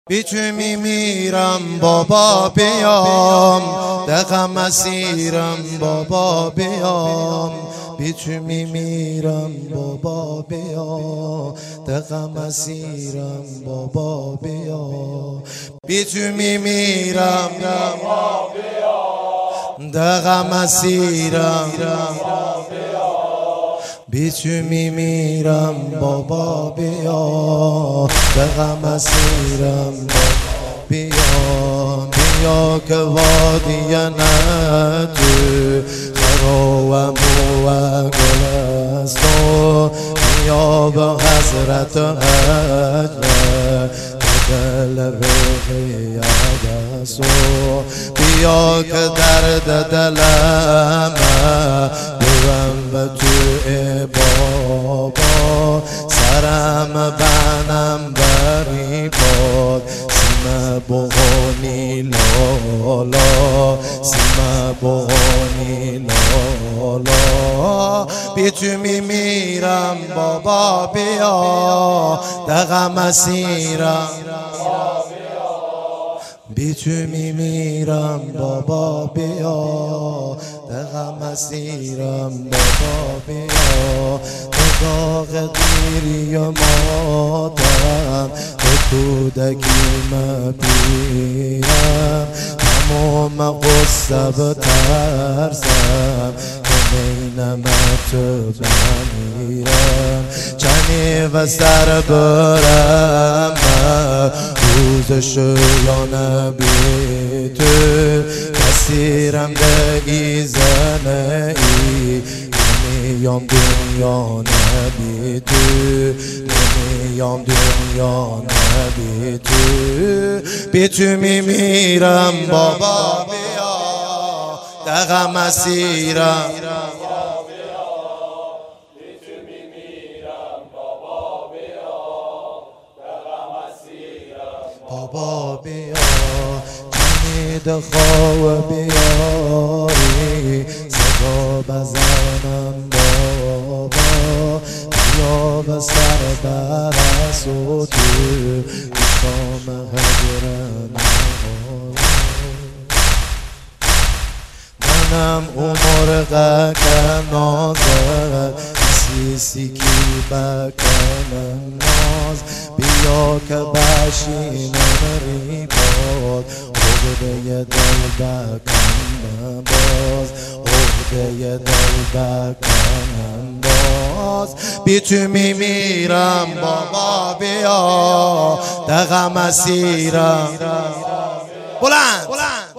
بی تو میمیرم بابا بیام، دقم اسیرم بابا بیام. بی تو میمیرم بابا بیا، دقم اسیرم بابا بیا. بی تو میمیرم بابا بیا، دقم اسیرم. بی تو میمیرم بابا بیا، دقم اسیرم بیا. بیا که وادی ندو خروم و گل است و بیا به حضرت حجر دل روحی عدس و بیا که درد دلم برم به توی بابا. سرم بنم بری باد سیم بغانی لالا، سیم بغانی لالا. بی تو میمیرم بابا بیا، دقم اسیرم. بی تو میمیرم بابا بیا، دقم اسیرم بابا بیا. داغ دیری و ماتم به کودکیم پیرم، تمام قصه به ترسم که نینمت بمیرم. چنی و سر برم روزش یا نبی تو کسیرم دگی زنه ای. نمیام دنیا نبی تو، نمیام دنیا نبی تو. بی تو میمیرم بابا بیا، دقم اسیرم. بابا بیا جنید خواه بیاری، صدا بزنم بابا. بیا به سر برس و تو شام هجرم. منم مرغک نازد سیسی کی بکنم ناز. بیا که بشینم ریباد عقده دل بکنم باز، عقده دل بکنم باز. بی تو میمیرم بابا بیا، دقم اسیرم. بلند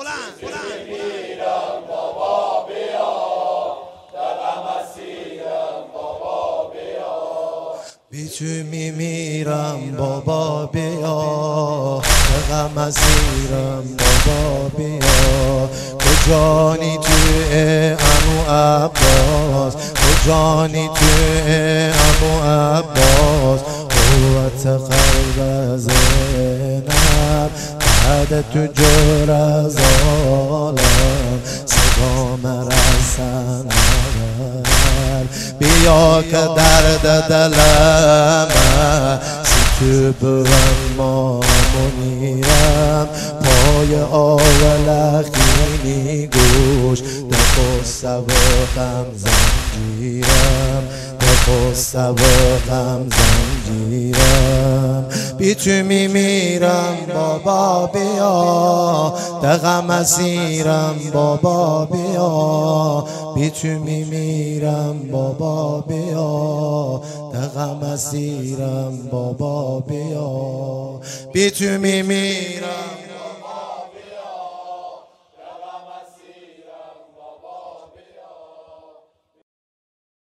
بی تو میمیرم بابا بیا، دقم اسیرم بابا بیا. کجانی تو عمو عباس، کجانی تو عمو عباس. قوت قلب زینب بعد تو جور از عالم صدا مرسن. بیا که درد دلم سی تو برم ما منیرم. پای آولخینی گوش دقصه و غم زنجیرم، دقصه و غم زنجیرم. بی تو میمیرم بابا بیا، دقم اسیرم بابا بیا. بی تو میمیرم بابا بیا، دقم اسیرم بابا بیا. بی تو میمیرم.